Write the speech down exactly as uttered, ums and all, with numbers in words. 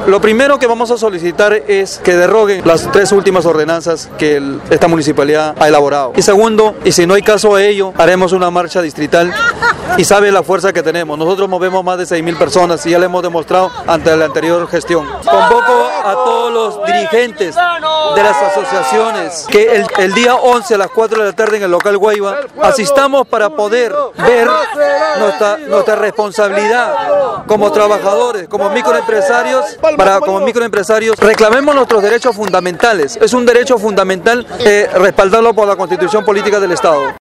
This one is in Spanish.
Lo primero que vamos a solicitar es que derroguen las tres últimas ordenanzas que el, esta municipalidad ha elaborado. Y segundo, y si no hay caso de ello, haremos una marcha distrital y sabe la fuerza que tenemos. Nosotros movemos más de seis mil personas y ya lo hemos demostrado ante la anterior gestión. Convoco a todos los dirigentes de las asociaciones que el, el día once a las cuatro de la tarde en el local Guayba asistamos para poder ver nuestra, nuestra responsabilidad como trabajadores, como microempresarios, para como microempresarios reclamemos nuestros derechos fundamentales. Es un derecho fundamental eh, respaldarlo por la Constitución Política del Estado.